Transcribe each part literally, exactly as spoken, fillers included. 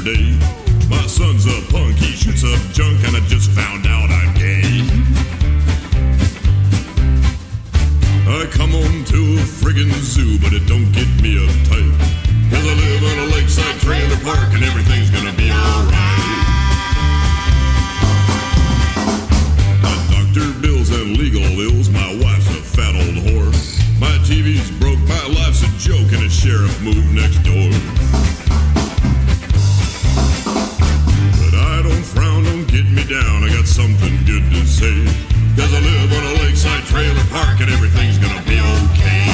yesterday. My son's a punk, he shoots up junk, and I just found out I'm gay. I come home to a friggin' zoo, but it don't get me uptight, 'cause I live on a lakeside trailer park and everything's gonna be alright. Got doctor bills and legal ills, my wife's a fat old whore. My T V's broke, my life's a joke, and a sheriff moved next door. But I don't frown, don't get me down, I got something good to say, 'cause I live on a lakeside trailer park and everything's gonna be okay.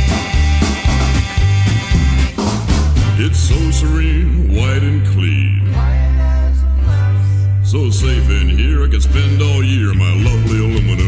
It's so serene, white and clean, so safe in here I could spend all year, my lovely aluminum